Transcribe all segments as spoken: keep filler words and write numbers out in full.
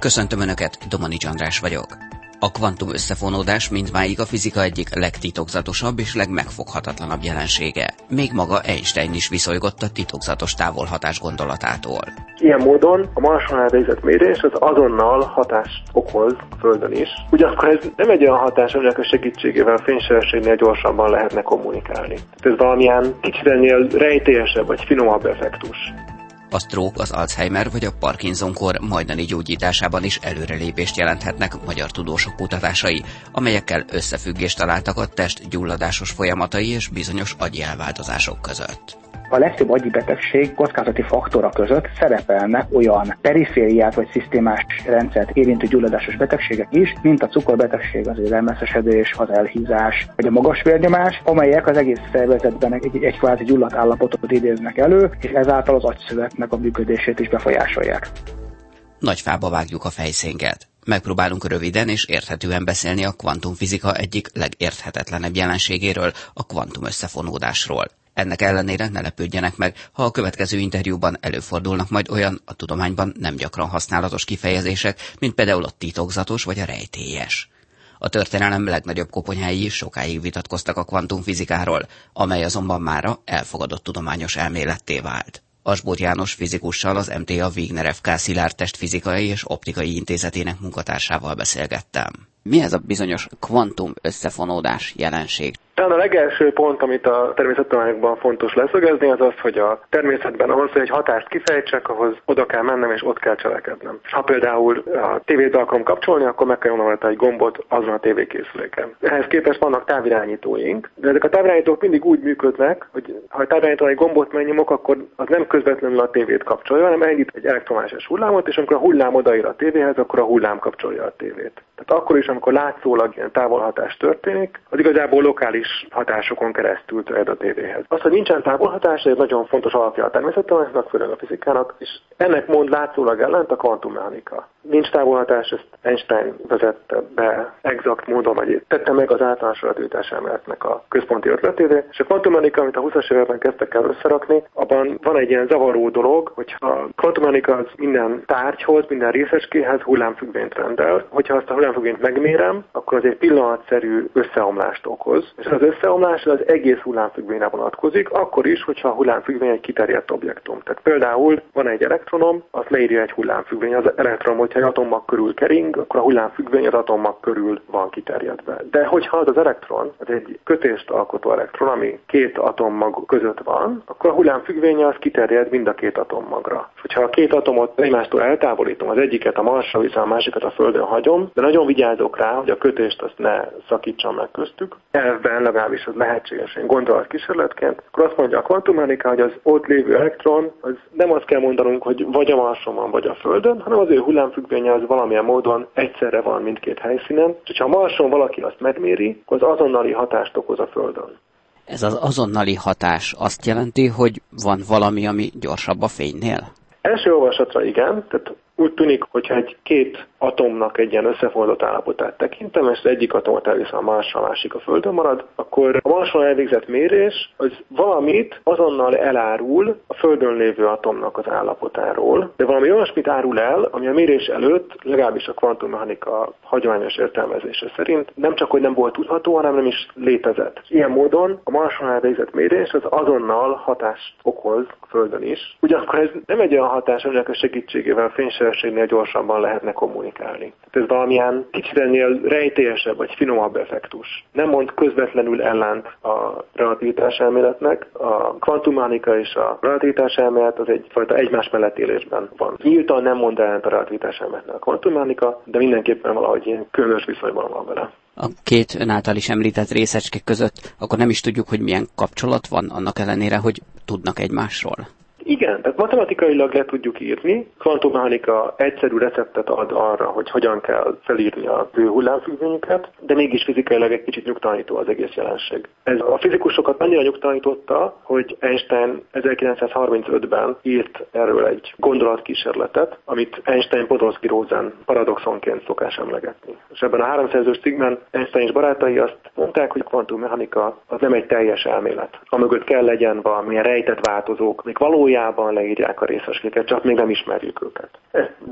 Köszöntöm Önöket, Domanics András vagyok. A kvantum összefonódás mindmáig a fizika egyik legtitokzatosabb és legmegfoghatatlanabb jelensége. Még maga Einstein is viszolygott a titokzatos távolhatás gondolatától. Ilyen módon a Marson elvégzett mérés az azonnal hatást okoz a Földön is. Ugyanakkor ez nem egy olyan hatás, aminek a segítségével fénysebességnél gyorsabban lehetne kommunikálni. Ez valamilyen kicsit ennél rejtélyesebb vagy finomabb effektus. A stroke, az Alzheimer vagy a Parkinson-kor majdani gyógyításában is előrelépést jelenthetnek magyar tudósok kutatásai, amelyekkel összefüggést találtak a test gyulladásos folyamatai és bizonyos agyi elváltozások között. A legtöbb agyi betegség kockázati faktora között szerepelnek olyan perifériát vagy szisztémás rendszert érintő gyulladásos betegségek is, mint a cukorbetegség, az élelmeszesedés, az elhízás vagy a magas vérnyomás, amelyek az egész szervezetben egy, egy kvázi gyulladt állapotot idéznek elő, és ezáltal az agyszövetnek a működését is befolyásolják. Nagy fába vágjuk a fejszénket. Megpróbálunk röviden és érthetően beszélni a kvantumfizika egyik legérthetetlenebb jelenségéről, a kvantum összefonódásról. Ennek ellenére ne lepődjenek meg, ha a következő interjúban előfordulnak majd olyan a tudományban nem gyakran használatos kifejezések, mint például a titokzatos vagy a rejtélyes. A történelem legnagyobb koponyái is sokáig vitatkoztak a kvantumfizikáról, amely azonban mára elfogadott tudományos elméletté vált. Asbóth János fizikussal, az em té á Wigner ef ká Szilárd Testfizikai és Optikai Intézetének munkatársával beszélgettem. Mi ez a bizonyos kvantum összefonódás jelenség? Talán a legelső pont, amit a természettudományokban fontos leszögezni, az az, hogy a természetben ahhoz, hogy egy hatást kifejtsek, ahhoz oda kell mennem és ott kell cselekednem. Ha például a tévét akarom kapcsolni, akkor meg kell nyomnom egy gombot azon a tévékészüléken. Ehhez képest vannak távirányítóink, de ezek a távirányítók mindig úgy működnek, hogy ha a távirányítón egy gombot megnyomok, akkor az nem közvetlenül a tévét kapcsolja, hanem elindít egy elektromágneses hullámot, és amikor a hullám odaér a tévéhez, akkor a hullám kapcsolja a tévét. Tehát akkor is, amikor látszólag ilyen távolhatás történik, az igazából lokális hatásokon keresztül terjed a tévéhez. Az, hogy nincsen távolhatás, ez nagyon fontos alapja a természettudományoknak, főleg a fizikának, és ennek mond látszólag ellent a kvantummechanika. Nincs távolhatás, ezt Einstein vezette be exakt módon, vagy tette meg az általános relativitás elméletnek a központi ötletévé, és a kvantummechanika, amit a huszas években kezdtek el összerakni, abban van egy ilyen zavaró dolog, hogyha a kvantummechanika az minden tárgyhoz, minden részecskéhez hullámfüggvényt rendel. Hogyha azt a hullámfüggvényt megmérem, akkor az egy pillanatszerű összeomlást okoz, és az összeomlás az egész hullámfüggvényre vonatkozik, akkor is, hogyha a hullámfüggvény egy kiterjedt objektum. Tehát például van egy elektronom, azt leírja egy hullámfüggvény. Az elektron, hogyha egy atommag körül kering, akkor a hullámfüggvény az atommag körül van kiterjedve. De hogyha az az elektron, az egy kötést alkotó elektron, ami két atommag között van, akkor a hullámfüggvénye az kiterjed mind a két atommagra. És hogyha a két atomot egymástól eltávolítom, az egyiket a Marsra viszem, a másikat a Földön hagyom, de nagyon vigyázok rá, hogy a kötést azt ne szakítsam meg köztük. Elvben legalábbis az lehetséges, én gondolatkísérletként, akkor azt mondja a kvantummechanika, hogy az ott lévő elektron, az nem azt kell mondanunk, hogy vagy a Marson van, vagy a Földön, hanem az ő hullámfüggvénye az valamilyen módon egyszerre van mindkét helyszínen, és ha a Marson valaki azt megméri, akkor az azonnali hatást okoz a Földön. Ez az azonnali hatás azt jelenti, hogy van valami, ami gyorsabb a fénynél? Első olvasatra igen, tehát úgy tűnik, hogyha egy két atomnak egy ilyen összefonódott állapotát tekintem, és az egyik atomot elviszem a Marsra, a másik a Földön marad, akkor a Marson elvégzett mérés az valamit azonnal elárul a Földön lévő atomnak az állapotáról, de valami olyasmit árul el, ami a mérés előtt, legalábbis a kvantummechanika hagyományos értelmezése szerint nem csak, hogy nem volt tudható, hanem nem is létezett. Ilyen módon a Marson elvégzett mérés az azonnal hatást okoz a Földön is. Ugyanakkor ez nem egy olyan hatás, aminek a segítségével fénysebességnél gyorsabban lehetne kommunikálni. Tehát ez valamilyen kicsit ennél rejtélyesebb vagy finomabb effektus. Nem mond közvetlenül ellent a relativitás elméletnek. A kvantummechanika és a relativitás elmélet az egyfajta egymás mellett élésben van. Nyíltan nem mond ellent a relativitás elméletnek a kvantummechanika, de mindenképpen valahogy ilyen különös viszonyban van vele. A két ön által is említett részecske között akkor nem is tudjuk, hogy milyen kapcsolat van, annak ellenére, hogy tudnak egymásról. Igen, tehát matematikailag le tudjuk írni. Kvantummechanika egyszerű receptet ad arra, hogy hogyan kell felírni a ő hullámfüggvényüket, de mégis fizikailag egy kicsit nyugtalanító az egész jelenség. Ez a fizikusokat annyira nyugtalanította, hogy Einstein ezerkilencszázharmincötben írt erről egy gondolatkísérletet, amit Einstein-Podolsky-Rosen paradoxonként szokás emlegetni. És ebben a háromszerzős cikkben Einstein és barátai azt mondták, hogy a kvantummechanika az nem egy teljes elmélet. Amögött kell legyen valamilyen rejtett változók, még valójában leírják a részecskéket, csak még nem ismerjük őket. Ezt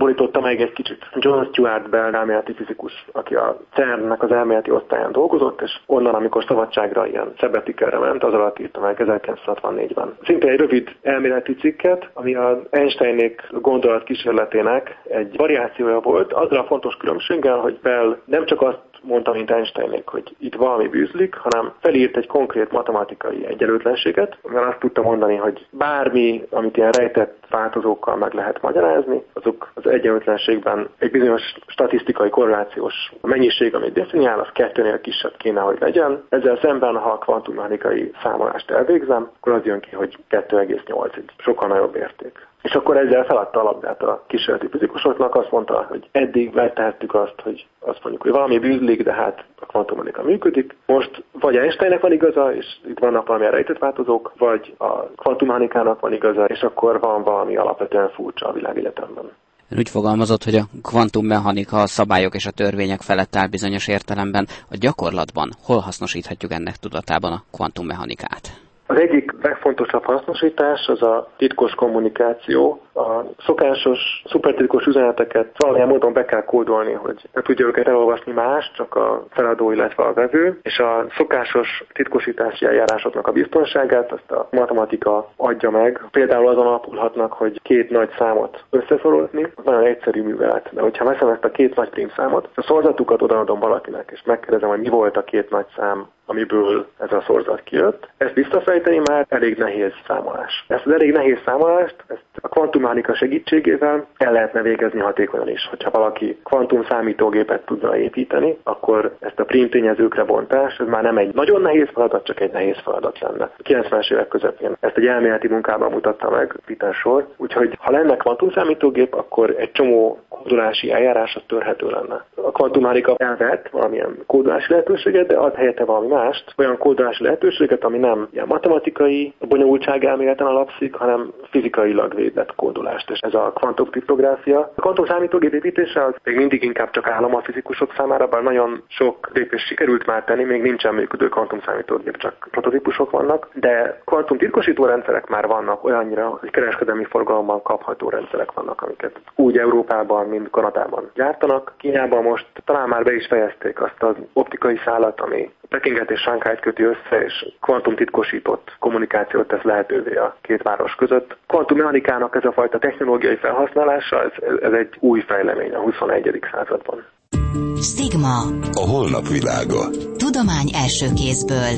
borította meg egy kicsit John Stuart Bell elméleti fizikus, aki a cernnek az elméleti osztályán dolgozott, és onnan, amikor szabadságra ilyen sabbatikelre ment, az alatt írta meg ezerkilencszázhatvannégyben. Szintén egy rövid elméleti cikket, ami az Einsteinék gondolatkísérletének egy variációja volt, azzal a fontos különbséggel, hogy Bell nem csak azt mondta, mint Einsteinék, hogy itt valami bűzlik, hanem felírt egy konkrét matematikai egyenlőtlenséget, amivel azt tudta mondani, hogy bármi, amit ilyen rejtett változókkal meg lehet magyarázni, azok az egyenlőtlenségben egy bizonyos statisztikai korrelációs mennyiség, amit definiál, az kettőnél kisebb kéne, hogy legyen. Ezzel szemben, ha a kvantummechanikai számolást elvégzem, akkor az jön ki, hogy kettő egész nyolc, egy sokkal nagyobb érték. És akkor ezzel feladta a labdát a kísérleti fizikusoknak, azt mondta, hogy eddig megtehettük azt, hogy azt mondjuk, hogy valami bűzlik, de hát a kvantummechanika működik. Most vagy Einsteinnek van igaza, és itt vannak valami rejtett változók, vagy a kvantummechanikának van igaza, és akkor van valami alapvetően furcsa a világegyetemben. Ön úgy fogalmazott, hogy a kvantummechanika a szabályok és a törvények felett áll bizonyos értelemben. A gyakorlatban hol hasznosíthatjuk ennek tudatában a kvantummechanikát? Az egyik legfontosabb hasznosítás az a titkos kommunikáció. A szokásos, szupertitkos üzeneteket valamilyen módon be kell kódolni, hogy ne tudja őket elolvasni más, csak a feladó, illetve a vevő, és a szokásos titkosítási eljárásoknak a biztonságát azt a matematika adja meg. Például azon alapulhatnak, hogy két nagy számot összeszorozni, nagyon egyszerű művelet, de hogyha veszem ezt a két nagy prímszámot, a szorzatukat odaadom valakinek, és megkérdezem, hogy mi volt a két nagy szám, amiből ez a szorzat kijött. Ezt visszafejteni már elég nehéz számolás. Ezt az elég nehéz számolást, ezt a kvantummechanika segítségével el lehetne végezni hatékonyan is. Hogyha valaki kvantum számítógépet tudna építeni, akkor ezt a prím tényezőkre bontás, ez már nem egy nagyon nehéz feladat, csak egy nehéz feladat lenne. A kilencvenes évek közepén ezt egy elméleti munkában mutatta meg Peter Shor, úgyhogy ha lenne kvantum számítógép, akkor egy csomó kódolási eljárás törhető lenne. A kvantummechanika elvett valamilyen kódolási lehetőséget, de ad helyette valami mást, olyan kódolási lehetőséget, ami nem ilyen matematikai bonyolultság elméleten alapszik, hanem fizikailag védett kódolást, és ez a kvantumkriptográfia. A kvantum számítógép építése az még mindig inkább csak álom a fizikusok számára, bár nagyon sok lépés sikerült már tenni, még nincsen működő kvantum számítógép, csak prototípusok vannak, de kvantum titkosító rendszerek már vannak olyannyira, hogy kereskedelmi forgalomban kapható rendszerek vannak, amiket úgy Európában, mint Kanadában gyártanak. Kínában most talán már be is fejezték azt az optikai szálat, ami Pekinget és Sánkhájt köti össze, és kvantumtitkosított kommunikációt tesz lehetővé a két város között. Kvantummechanikának ez a fajta technológiai felhasználása, ez, ez egy új fejlemény a huszonegyedik században. Stigma. A holnap világa. Tudomány első kézből.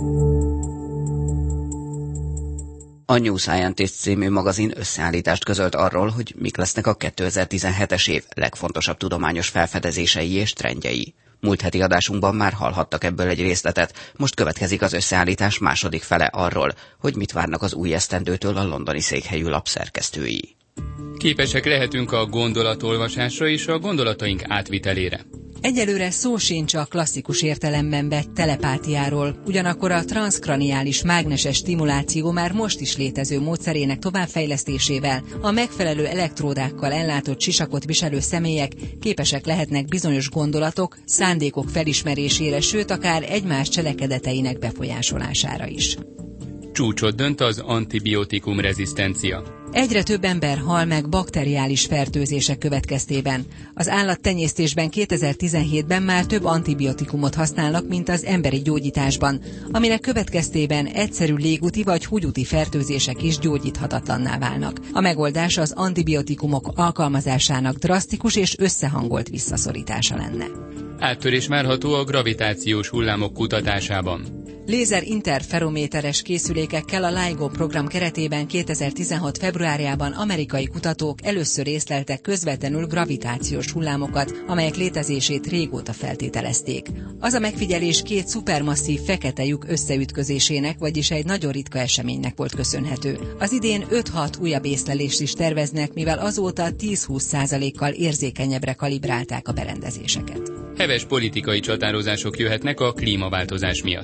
A New Scientist című magazin összeállítást közölt arról, hogy mik lesznek a kétezer-tizenhetes év legfontosabb tudományos felfedezései és trendjei. Múlt heti adásunkban már hallhattak ebből egy részletet, most következik az összeállítás második fele arról, hogy mit várnak az új esztendőtől a londoni székhelyű lap szerkesztői. Képesek lehetünk a gondolatolvasásra és a gondolataink átvitelére. Egyelőre szó sincs a klasszikus értelemben vett telepátiáról, ugyanakkor a transzkraniális mágneses stimuláció már most is létező módszerének továbbfejlesztésével a megfelelő elektródákkal ellátott sisakot viselő személyek képesek lehetnek bizonyos gondolatok, szándékok felismerésére, sőt akár egymás cselekedeteinek befolyásolására is. Csúcsot dönt az antibiotikum rezisztencia. Egyre több ember hal meg bakteriális fertőzések következtében. Az állattenyésztésben kétezer-tizenhétben már több antibiotikumot használnak, mint az emberi gyógyításban, aminek következtében egyszerű légúti vagy húgyúti fertőzések is gyógyíthatatlanná válnak. A megoldás az antibiotikumok alkalmazásának drasztikus és összehangolt visszaszorítása lenne. Áttörés várható a gravitációs hullámok kutatásában. Lézer-interferométeres készülékekkel a LIGO program keretében kétezer-tizenhat februárjában amerikai kutatók először észleltek közvetlenül gravitációs hullámokat, amelyek létezését régóta feltételezték. Az a megfigyelés két szupermasszív fekete lyuk összeütközésének, vagyis egy nagyon ritka eseménynek volt köszönhető. Az idén öt-hat újabb észlelést is terveznek, mivel azóta tíz-húsz százalékkal érzékenyebbre kalibrálták a berendezéseket. Heves politikai csatározások jöhetnek a klímaváltozás miatt.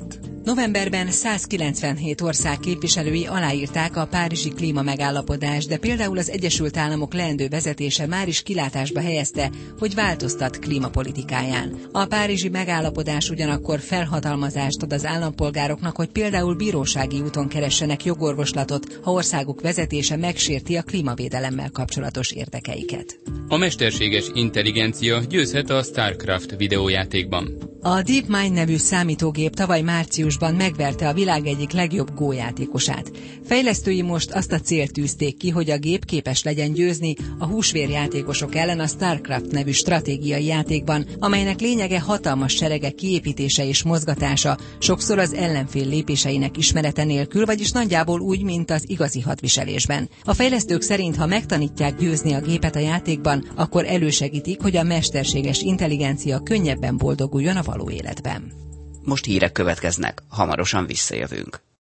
Novemberben százkilencvenhét ország képviselői aláírták a párizsi klímamegállapodást, de például az Egyesült Államok leendő vezetése már is kilátásba helyezte, hogy változtat klímapolitikáján. A párizsi megállapodás ugyanakkor felhatalmazást ad az állampolgároknak, hogy például bírósági úton keressenek jogorvoslatot, ha országuk vezetése megsérti a klímavédelemmel kapcsolatos érdekeiket. A mesterséges intelligencia győzhet a StarCraft videójátékban. A DeepMind nevű számítógép tavaly márciusban megverte a világ egyik legjobb Go játékosát. Fejlesztői most azt a célt tűzték ki, hogy a gép képes legyen győzni a húsvérjátékosok ellen a StarCraft nevű stratégiai játékban, amelynek lényege hatalmas seregek kiépítése és mozgatása, sokszor az ellenfél lépéseinek ismerete nélkül, vagyis nagyjából úgy, mint az igazi hadviselésben. A fejlesztők szerint, ha megtanítják győzni a gépet a játékban, akkor elősegítik, hogy a mesterséges intelligencia könnyebben boldoguljon a való életben. Most hírek következnek, hamarosan visszajövünk.